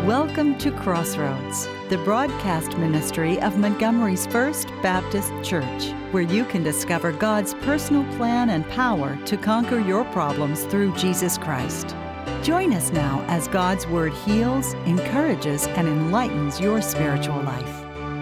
Welcome to Crossroads, the broadcast ministry of Montgomery's First Baptist Church, where you can discover God's personal plan and power to conquer your problems through Jesus Christ. Join us now as God's Word heals, encourages, and enlightens your spiritual life.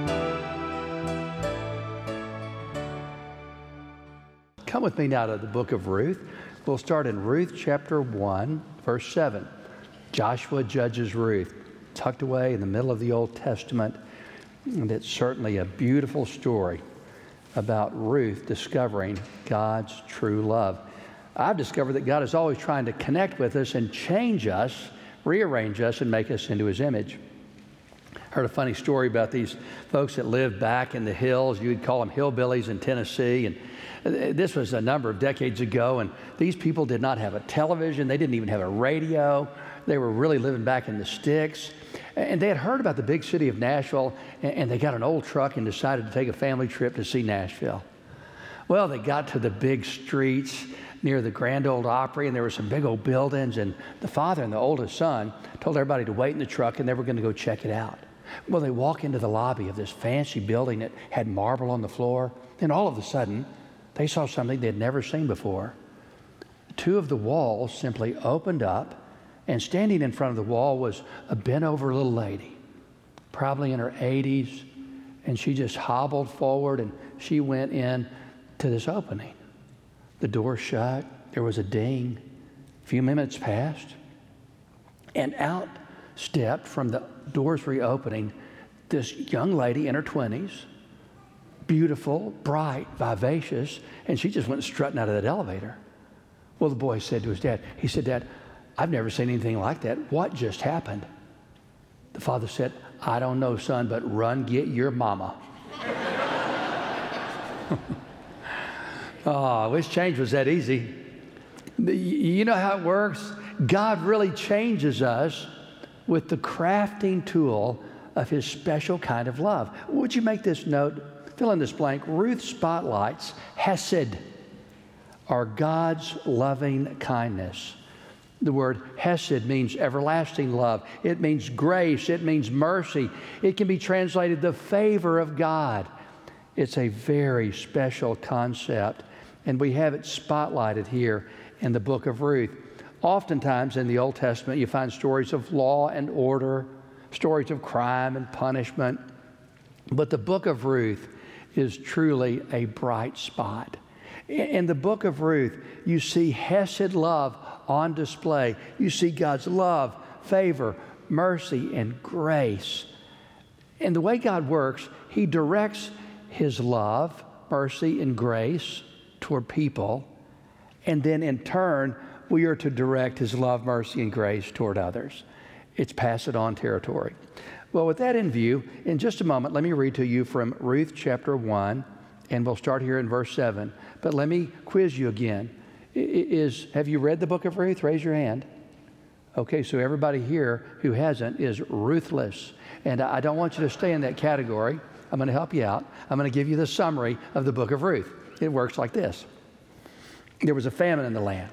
Come with me now to the book of Ruth. We'll start in Ruth chapter 1, verse 7. Joshua judges Ruth, tucked away in the middle of the Old Testament. And it's certainly a beautiful story about Ruth discovering God's true love. I've discovered that God is always trying to connect with us and change us, rearrange us, and make us into His image. I heard a funny story about these folks that lived back in the hills. You would call them hillbillies in Tennessee. And this was a number of decades ago. And these people did not have a television. They didn't even have a radio. They were really living back in the sticks. And they had heard about the big city of Nashville. And they got an old truck and decided to take a family trip to see Nashville. Well, they got to the big streets near the Grand Ole Opry, and there were some big old buildings. And the father and the oldest son told everybody to wait in the truck, and they were going to go check it out. Well, they walk into the lobby of this fancy building that had marble on the floor, and all of a sudden, they saw something they'd never seen before. Two of the walls simply opened up, and standing in front of the wall was a bent-over little lady, probably in her 80s, and she just hobbled forward, and she went in to this opening. The door shut. There was a ding. A few minutes passed, and out stepped from the doors reopening this young lady in her 20s, beautiful, bright, vivacious, and she just went strutting out of that elevator. Well, the boy said to his dad, he said, "Dad, I've never seen anything like that. What just happened?" The father said, "I don't know, son, but run get your mama." Oh, I wish change was that easy. You know how it works? God really changes us with the crafting tool of His special kind of love. Would you make this note? Fill in this blank. Ruth spotlights Hesed, or God's loving kindness. The word Hesed means everlasting love. It means grace. It means mercy. It can be translated the favor of God. It's a very special concept, and we have it spotlighted here in the book of Ruth. Oftentimes in the Old Testament, you find stories of law and order, stories of crime and punishment. But the book of Ruth is truly a bright spot. In the book of Ruth, you see Hesed love on display. You see God's love, favor, mercy, and grace. And the way God works, He directs His love, mercy, and grace toward people. And then in turn, we are to direct His love, mercy, and grace toward others. It's pass it on territory. Well, with that in view, in just a moment, let me read to you from Ruth chapter 1, and we'll start here in verse 7. But let me quiz you again. Have you read the book of Ruth? Raise your hand. Okay, so everybody here who hasn't is ruthless. And I don't want you to stay in that category. I'm going to help you out. I'm going to give you the summary of the book of Ruth. It works like this. There was a famine in the land.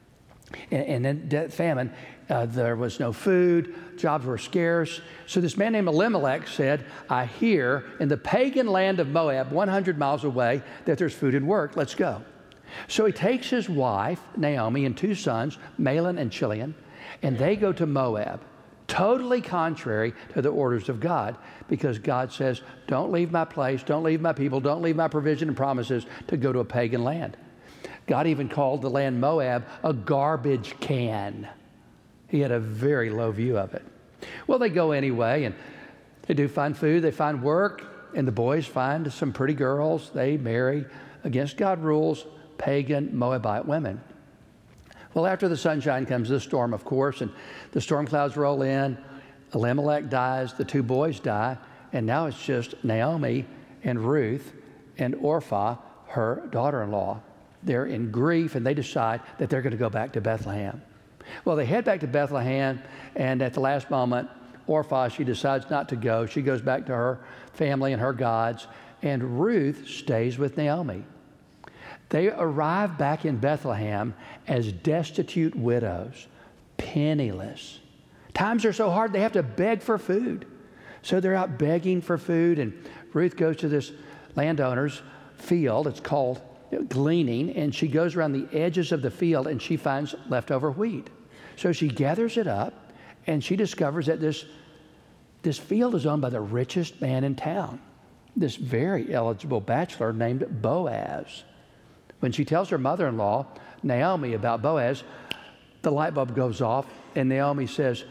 And in that famine, there was no food, jobs were scarce. So this man named Elimelech said, "I hear in the pagan land of Moab, 100 miles away, that there's food and work. Let's go." So he takes his wife, Naomi, and two sons, Mahlon and Chilion, and they go to Moab, totally contrary to the orders of God, because God says, don't leave my place, don't leave my people, don't leave my provision and promises to go to a pagan land. God even called the land Moab a garbage can. He had a very low view of it. Well, they go anyway, and they do find food, they find work, and the boys find some pretty girls. They marry, against God rules, pagan Moabite women. Well, after the sunshine comes the storm, of course, and the storm clouds roll in. Elimelech dies, the two boys die, and now it's just Naomi and Ruth and Orpah, her daughter-in-law. They're in grief, and they decide that they're going to go back to Bethlehem. Well, they head back to Bethlehem, and at the last moment, Orpah, she decides not to go. She goes back to her family and her gods, and Ruth stays with Naomi. They arrive back in Bethlehem as destitute widows, penniless. Times are so hard, they have to beg for food. So they're out begging for food, and Ruth goes to this landowner's field. It's called gleaning, and she goes around the edges of the field, and she finds leftover wheat. So she gathers it up, and she discovers that this field is owned by the richest man in town, this very eligible bachelor named Boaz. When she tells her mother-in-law, Naomi, about Boaz, the light bulb goes off, and Naomi says,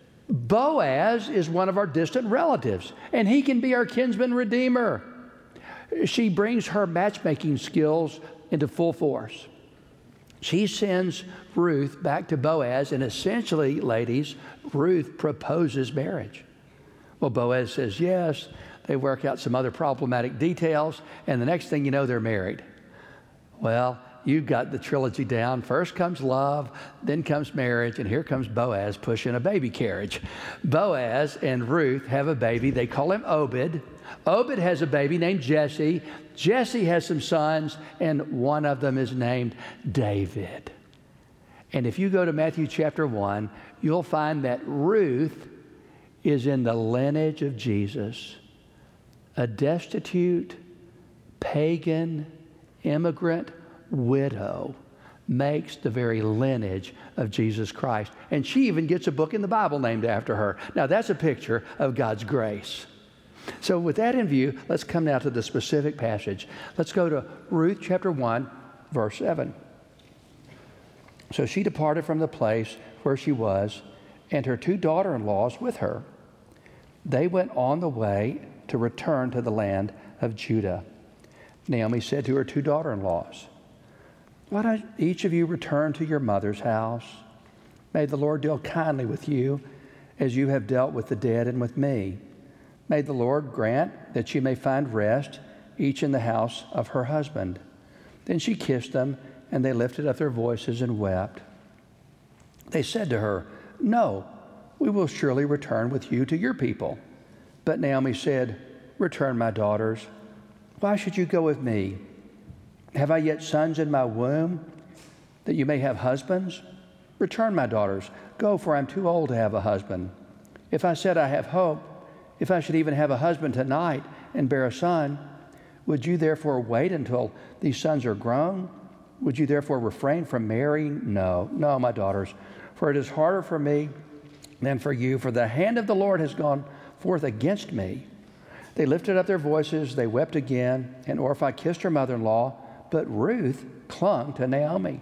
Boaz is one of our distant relatives, and he can be our kinsman redeemer. She brings her matchmaking skills into full force. She sends Ruth back to Boaz, and essentially, ladies, Ruth proposes marriage. Well, Boaz says yes. They work out some other problematic details, and the next thing you know, they're married. Well, you've got the trilogy down. First comes love, then comes marriage, and here comes Boaz pushing a baby carriage. Boaz and Ruth have a baby. They call him Obed. Obed has a baby named Jesse. Jesse has some sons, and one of them is named David. And if you go to Matthew chapter 1, you'll find that Ruth is in the lineage of Jesus, a destitute, pagan, immigrant widow makes the very lineage of Jesus Christ. And she even gets a book in the Bible named after her. Now, that's a picture of God's grace. So with that in view, let's come now to the specific passage. Let's go to Ruth chapter 1, verse 7. So she departed from the place where she was, and her two daughter-in-laws with her. They went on the way to return to the land of Judah. Naomi said to her two daughter-in-laws, why don't each of you return to your mother's house? May the Lord deal kindly with you as you have dealt with the dead and with me. May the Lord grant that she may find rest, each in the house of her husband. Then she kissed them, and they lifted up their voices and wept. They said to her, no, we will surely return with you to your people. But Naomi said, return, my daughters. Why should you go with me? Have I yet sons in my womb, that you may have husbands? Return, my daughters. Go, for I'm too old to have a husband. If I said I have hope, if I should even have a husband tonight and bear a son, would you therefore wait until these sons are grown? Would you therefore refrain from marrying? No, my daughters, for it is harder for me than for you, for the hand of the Lord has gone forth against me. They lifted up their voices, they wept again, and Orpah kissed her mother-in-law, but Ruth clung to Naomi.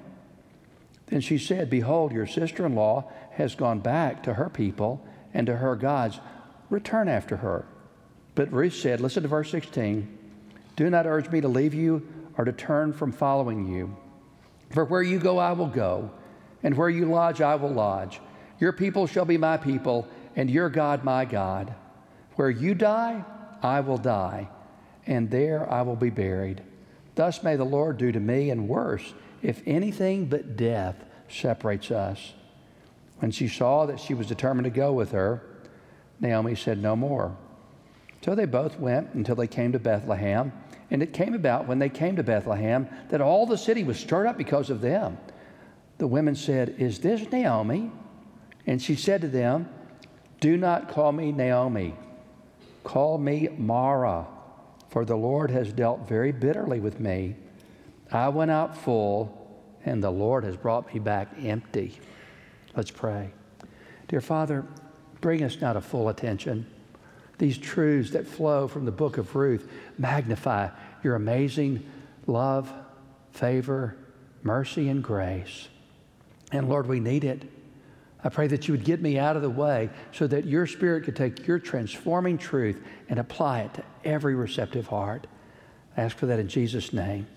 Then she said, behold, your sister-in-law has gone back to her people and to her gods. Return after her. But Ruth said, listen to verse 16, do not urge me to leave you or to turn from following you. For where you go, I will go, and where you lodge, I will lodge. Your people shall be my people, and your God my God. Where you die, I will die, and there I will be buried. Thus may the Lord do to me, and worse, if anything but death separates us. When she saw that she was determined to go with her, Naomi said no more. So they both went until they came to Bethlehem. And it came about when they came to Bethlehem that all the city was stirred up because of them. The women said, is this Naomi? And she said to them, do not call me Naomi. Call me Mara, for the Lord has dealt very bitterly with me. I went out full, and the Lord has brought me back empty. Let's pray. Dear Father, bring us now to full attention. These truths that flow from the book of Ruth magnify your amazing love, favor, mercy, and grace. And Lord, we need it. I pray that you would get me out of the way so that your Spirit could take your transforming truth and apply it to every receptive heart. I ask for that in Jesus' name.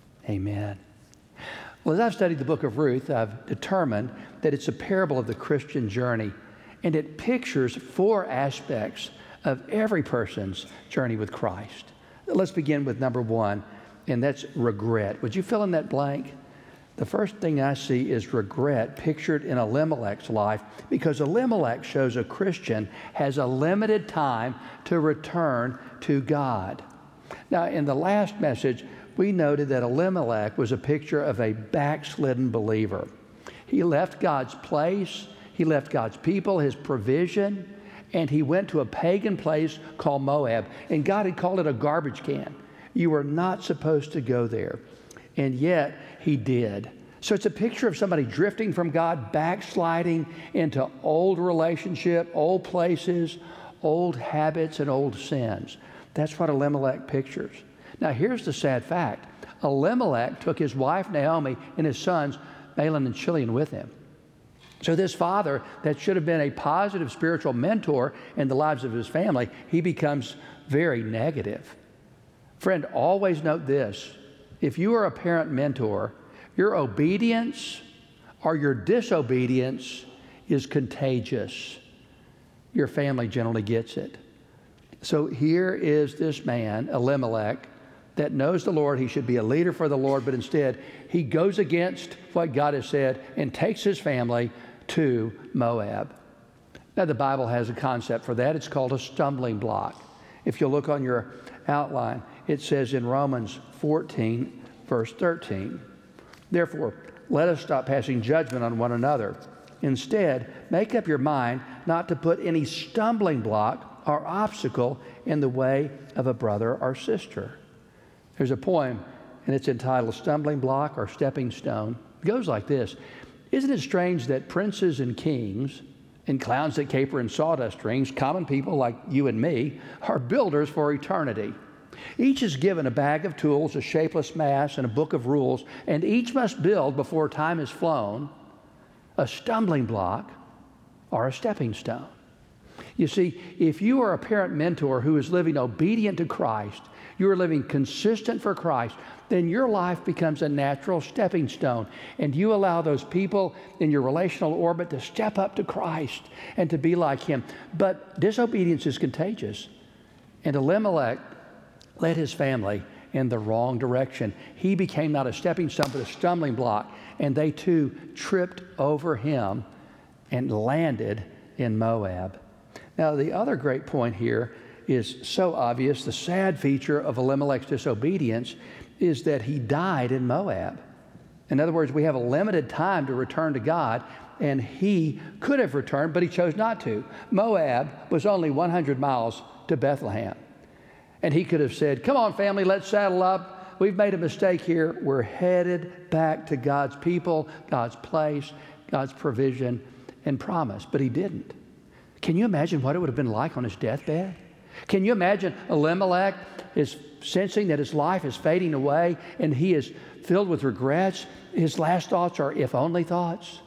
Amen. Well, as I've studied the book of Ruth, I've determined that it's a parable of the Christian journey, and it pictures four aspects of every person's journey with Christ. Let's begin with number one, and that's regret. Would you fill in that blank? The first thing I see is regret pictured in Elimelech's life, because Elimelech shows a Christian has a limited time to return to God. Now, in the last message, we noted that Elimelech was a picture of a backslidden believer. He left God's place. He left God's people, his provision, and he went to a pagan place called Moab. And God had called it a garbage can. You were not supposed to go there. And yet he did. So it's a picture of somebody drifting from God, backsliding into old relationship, old places, old habits, and old sins. That's what Elimelech pictures. Now here's the sad fact. Elimelech took his wife Naomi and his sons Mahlon and Chilion with him. So this father that should have been a positive spiritual mentor in the lives of his family, he becomes very negative. Friend, always note this. If you are a parent mentor, your obedience or your disobedience is contagious. Your family generally gets it. So here is this man, Elimelech, that knows the Lord. He should be a leader for the Lord, but instead he goes against what God has said and takes his family to Moab. Now the Bible has a concept for that. It's called a stumbling block. If you look on your outline, it says in Romans 14, verse 13, "Therefore, let us stop passing judgment on one another. Instead, make up your mind not to put any stumbling block or obstacle in the way of a brother or sister." There's a poem, and it's entitled Stumbling Block or Stepping Stone. It goes like this. Isn't it strange that princes and kings and clowns that caper in sawdust rings, common people like you and me, are builders for eternity? Each is given a bag of tools, a shapeless mass, and a book of rules, and each must build before time is flown a stumbling block or a stepping stone. You see, if you are a parent mentor who is living obedient to Christ, you are living consistent for Christ, then your life becomes a natural stepping stone, and you allow those people in your relational orbit to step up to Christ and to be like him. But disobedience is contagious, and Elimelech led his family in the wrong direction. He became not a stepping stone, but a stumbling block, and they too tripped over him and landed in Moab. Now, the other great point here is so obvious. The sad feature of Elimelech's disobedience is that he died in Moab. In other words, we have a limited time to return to God, and he could have returned, but he chose not to. Moab was only 100 miles to Bethlehem. And he could have said, "Come on, family, let's saddle up. We've made a mistake here. We're headed back to God's people, God's place, God's provision and promise." But he didn't. Can you imagine what it would have been like on his deathbed? Can you imagine Elimelech is sensing that his life is fading away and he is filled with regrets? His last thoughts are if only thoughts.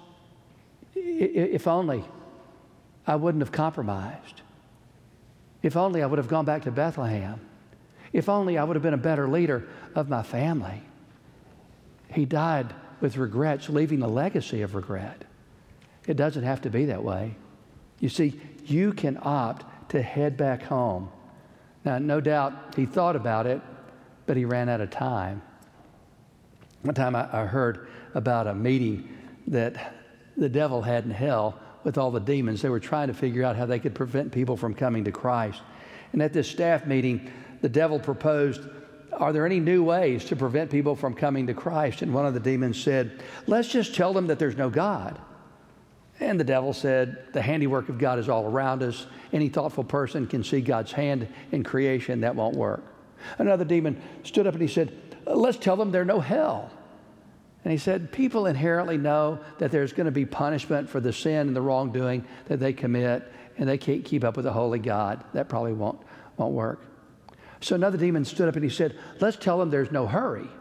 If only I wouldn't have compromised. If only I would have gone back to Bethlehem. If only I would have been a better leader of my family. He died with regrets, leaving a legacy of regret. It doesn't have to be that way. You see, you can opt to head back home. Now, no doubt he thought about it, but he ran out of time. One time I heard about a meeting that the devil had in hell with all the demons. They were trying to figure out how they could prevent people from coming to Christ. And at this staff meeting, the devil proposed, are there any new ways to prevent people from coming to Christ? And one of the demons said, let's just tell them that there's no God. And the devil said, the handiwork of God is all around us. Any thoughtful person can see God's hand in creation. That won't work. Another demon stood up and he said, let's tell them there's no hell. And he said, people inherently know that there's going to be punishment for the sin and the wrongdoing that they commit, and they can't keep up with a holy God. That probably won't work. So another demon stood up and he said, let's tell them there's no hurry.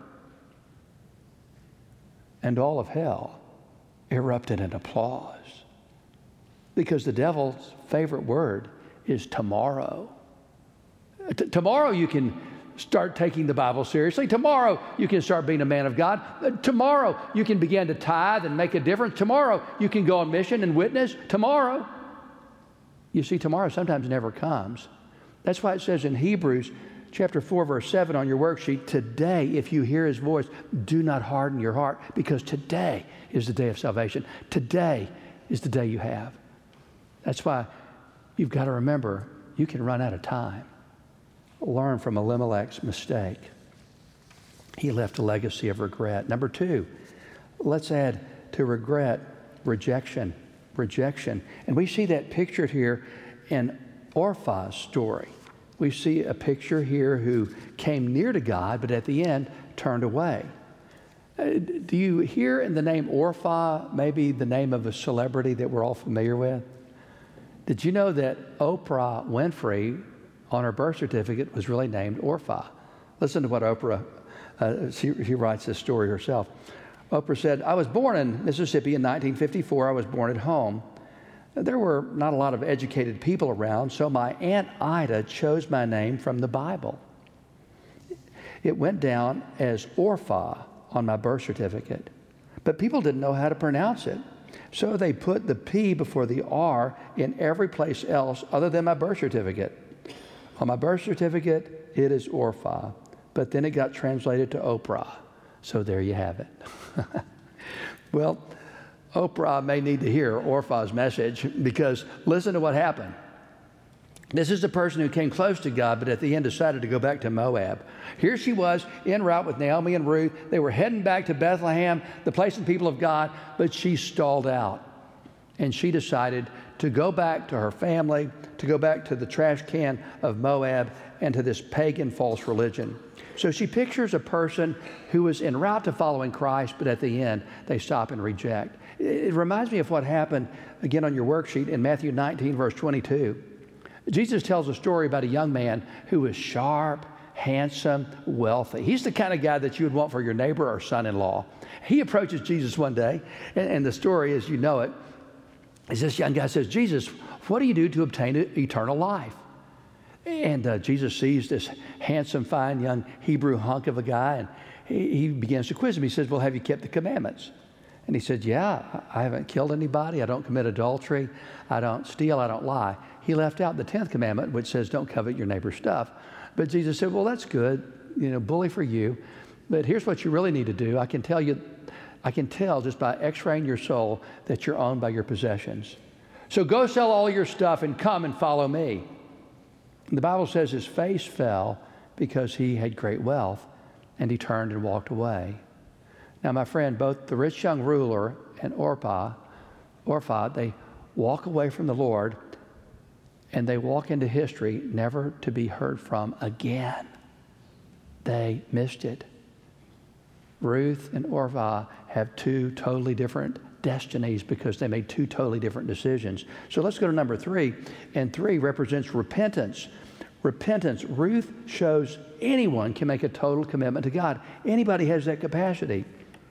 And all of hell erupted in applause, because the devil's favorite word is tomorrow. Tomorrow you can start taking the Bible seriously. Tomorrow you can start being a man of God. Tomorrow you can begin to tithe and make a difference. Tomorrow you can go on mission and witness. Tomorrow. You see, tomorrow sometimes never comes. That's why it says in Hebrews chapter 4, verse 7 on your worksheet, today, if you hear his voice, do not harden your heart, because today is the day of salvation. Today is the day you have. That's why you've got to remember, you can run out of time. Learn from Elimelech's mistake. He left a legacy of regret. Number two, let's add to regret, rejection. rejection. And we see that pictured here in Orpah's story. We see a picture here who came near to God, but at the end turned away. Do you hear in the name Orpah maybe the name of a celebrity that we're all familiar with? Did you know that Oprah Winfrey on her birth certificate was really named Orpah? Listen to what Oprah, she writes this story herself. Oprah said, I was born in Mississippi in 1954. I was born at home. There were not a lot of educated people around, so my Aunt Ida chose my name from the Bible. It went down as Orpah on my birth certificate, but people didn't know how to pronounce it. So they put the P before the R in every place else other than my birth certificate. On my birth certificate, it is Orpah, but then it got translated to Oprah. So there you have it. Well, Oprah may need to hear Orpah's message, because listen to what happened. This is the person who came close to God, but at the end decided to go back to Moab. Here she was en route with Naomi and Ruth. They were heading back to Bethlehem, the place and people of God, but she stalled out. And she decided to go back to her family, to go back to the trash can of Moab and to this pagan false religion. So she pictures a person who was en route to following Christ, but at the end they stop and reject. It reminds me of what happened, again, on your worksheet in Matthew 19, verse 22. Jesus tells a story about a young man who was sharp, handsome, wealthy. He's the kind of guy that you would want for your neighbor or son-in-law. He approaches Jesus one day, and the story, as you know it, is this young guy says, Jesus, what do you do to obtain eternal life? And Jesus sees this handsome, fine, young Hebrew hunk of a guy, and he begins to quiz him. He says, well, have you kept the commandments? And he said, yeah, I haven't killed anybody. I don't commit adultery. I don't steal. I don't lie. He left out the 10th commandment, which says don't covet your neighbor's stuff. But Jesus said, well, that's good, bully for you. But here's what you really need to do. I can tell just by x-raying your soul that you're owned by your possessions. So go sell all your stuff and come and follow me. And the Bible says his face fell because he had great wealth, and he turned and walked away. Now, my friend, both the rich young ruler and Orpah, they walk away from the Lord, and they walk into history never to be heard from again. They missed it. Ruth and Orpah have two totally different destinies because they made two totally different decisions. So let's go to number 3, and 3 represents repentance. Repentance. Ruth shows anyone can make a total commitment to God. Anybody has that capacity.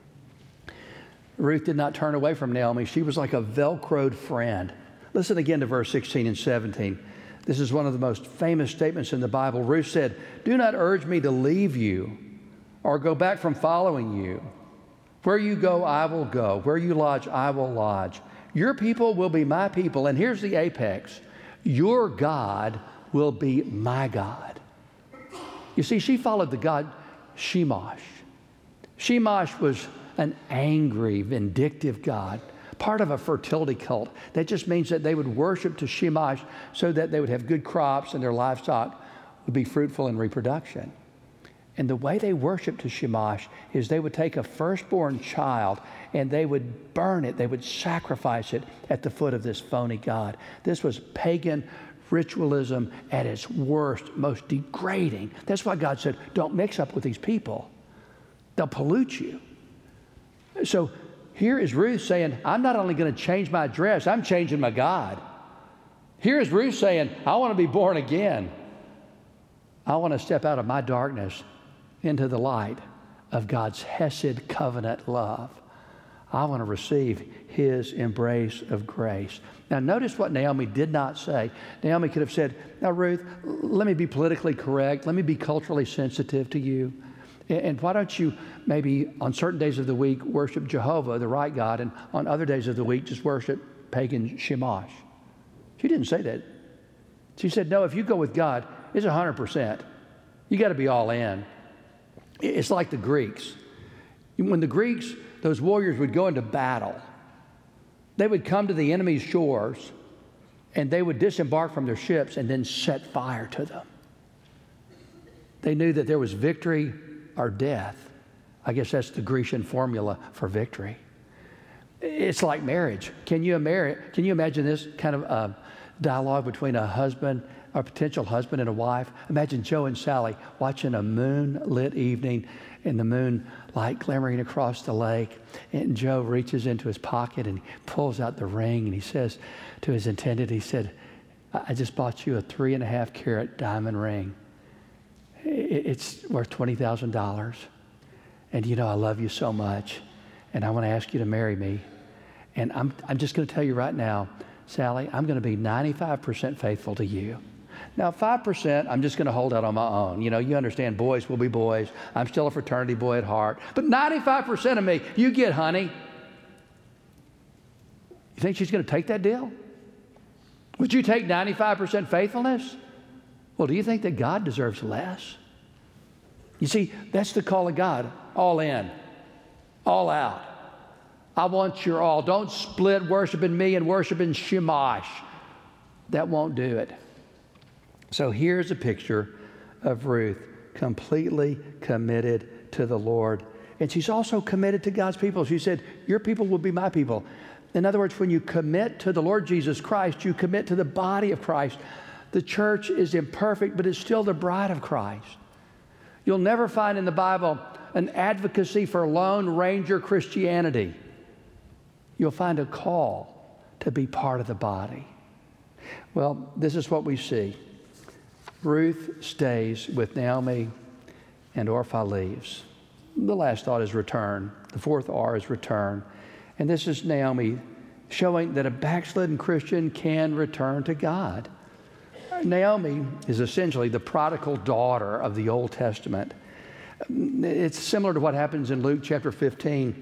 Ruth did not turn away from Naomi. She was like a Velcroed friend. Listen again to verse 16 and 17. This is one of the most famous statements in the Bible. Ruth said, do not urge me to leave you or go back from following you. Where you go, I will go. Where you lodge, I will lodge. Your people will be my people. And here's the apex. Your God will be my God. You see, she followed the god Shamash. Shamash was an angry, vindictive god, part of a fertility cult. That just means that they would worship to Shamash so that they would have good crops and their livestock would be fruitful in reproduction. And the way they worshiped to Shamash is they would take a firstborn child and they would burn it, they would sacrifice it at the foot of this phony god. This was pagan ritualism at its worst, most degrading. That's why God said, don't mix up with these people. They'll pollute you. So here is Ruth saying, I'm not only going to change my dress, I'm changing my God. Here is Ruth saying, I want to be born again. I want to step out of my darkness into the light of God's Hesed covenant love. I want to receive his embrace of grace. Now, notice what Naomi did not say. Naomi could have said, now, Ruth, let me be politically correct. Let me be culturally sensitive to you. And why don't you maybe on certain days of the week worship Jehovah, the right God, and on other days of the week just worship pagan Shamash? She didn't say that. She said, no, if you go with God, it's 100%. You got to be all in. It's like the Greeks. When the Greeks, those warriors would go into battle, they would come to the enemy's shores and they would disembark from their ships and then set fire to them. They knew that there was victory or death. I guess that's the Grecian formula for victory. It's like marriage. Can you imagine this kind of dialogue between a husband, a potential husband and a wife? Imagine Joe and Sally watching a moonlit evening and the moon light glimmering across the lake. And Joe reaches into his pocket and pulls out the ring and he says to his intended, he said, I just bought you a 3.5 carat diamond ring. It's worth $20,000. And you know, I love you so much. And I want to ask you to marry me. And I'm just going to tell you right now, Sally, I'm going to be 95% faithful to you. Now, 5%, I'm just going to hold out on my own. You know, you understand, boys will be boys. I'm still a fraternity boy at heart. But 95% of me, you get, honey. You think she's going to take that deal? Would you take 95% faithfulness? Well, do you think that God deserves less? You see, that's the call of God. All in. All out. I want your all. Don't split worshiping me and worshiping Shamash. That won't do it. So here's a picture of Ruth, completely committed to the Lord. And she's also committed to God's people. She said, your people will be my people. In other words, when you commit to the Lord Jesus Christ, you commit to the body of Christ. The church is imperfect, but it's still the bride of Christ. You'll never find in the Bible an advocacy for Lone Ranger Christianity. You'll find a call to be part of the body. Well, this is what we see. Ruth stays with Naomi and Orpah leaves. The last thought is return. The fourth R is return. And this is Naomi showing that a backslidden Christian can return to God. Naomi is essentially the prodigal daughter of the Old Testament. It's similar to what happens in Luke chapter 15.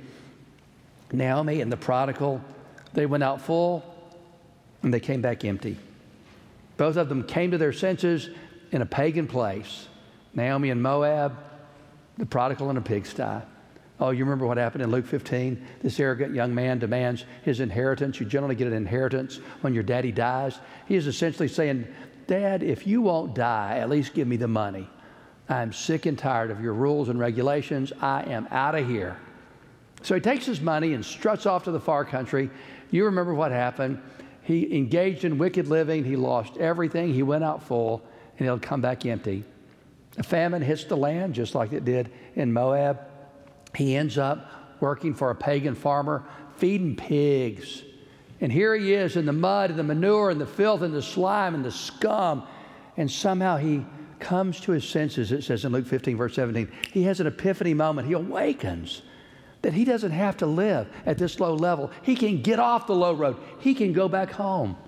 Naomi and the prodigal, they went out full and they came back empty. Both of them came to their senses in a pagan place. Naomi in Moab, the prodigal in a pigsty. Oh, you remember what happened in Luke 15? This arrogant young man demands his inheritance. You generally get an inheritance when your daddy dies. He is essentially saying, Dad, if you won't die, at least give me the money. I'm sick and tired of your rules and regulations. I am out of here. So he takes his money and struts off to the far country. You remember what happened. He engaged in wicked living. He lost everything. He went out full, and he'll come back empty. A famine hits the land, just like it did in Moab. He ends up working for a pagan farmer, feeding pigs. And here he is in the mud and the manure and the filth and the slime and the scum. And somehow he comes to his senses, it says in Luke 15, verse 17. He has an epiphany moment. He awakens that he doesn't have to live at this low level. He can get off the low road. He can go back home.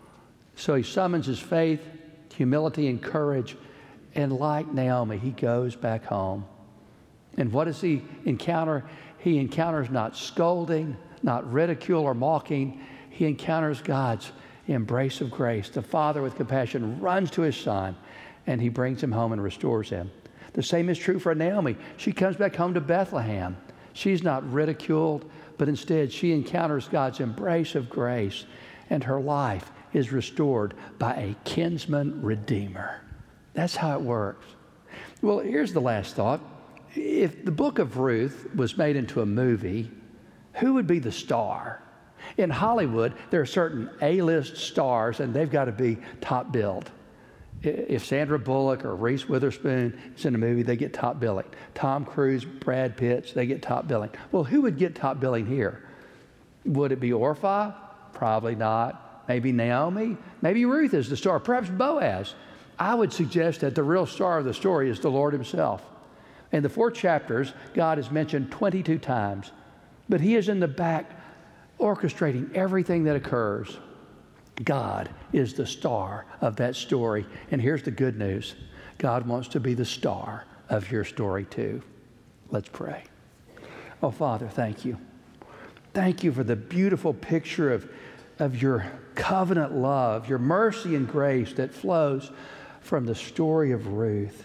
So he summons his faith, humility, and courage. And like Naomi, he goes back home. And what does he encounter? He encounters not scolding, not ridicule or mocking. He encounters God's embrace of grace. The Father with compassion runs to his Son, and he brings him home and restores him. The same is true for Naomi. She comes back home to Bethlehem. She's not ridiculed, but instead she encounters God's embrace of grace, and her life is restored by a kinsman redeemer. That's how it works. Well, here's the last thought. If the book of Ruth was made into a movie, who would be the star? In Hollywood, there are certain A-list stars, and they've got to be top billed. If Sandra Bullock or Reese Witherspoon is in a movie, they get top billing. Tom Cruise, Brad Pitt, they get top billing. Well, who would get top billing here? Would it be Orpah? Probably not. Maybe Naomi? Maybe Ruth is the star. Perhaps Boaz. I would suggest that the real star of the story is the Lord himself. In the 4 chapters, God is mentioned 22 times, but he is in the back orchestrating everything that occurs. God is the star of that story. And here's the good news. God wants to be the star of your story too. Let's pray. Oh, Father, thank you. Thank you for the beautiful picture of your covenant love, your mercy and grace that flows from the story of Ruth.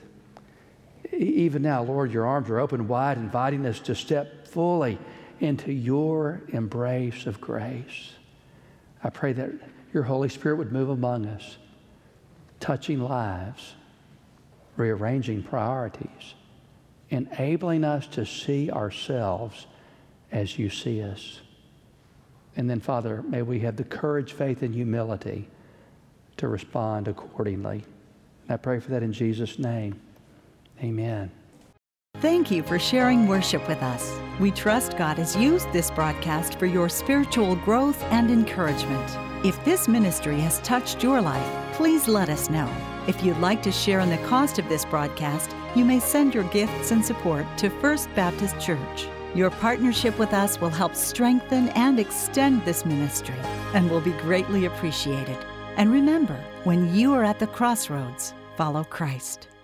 Even now, Lord, your arms are open wide, inviting us to step fully into your embrace of grace. I pray that your Holy Spirit would move among us, touching lives, rearranging priorities, enabling us to see ourselves as you see us. And then, Father, may we have the courage, faith, and humility to respond accordingly. And I pray for that in Jesus' name. Amen. Thank you for sharing worship with us. We trust God has used this broadcast for your spiritual growth and encouragement. If this ministry has touched your life, please let us know. If you'd like to share in the cost of this broadcast, you may send your gifts and support to First Baptist Church. Your partnership with us will help strengthen and extend this ministry and will be greatly appreciated. And remember, when you are at the crossroads, follow Christ.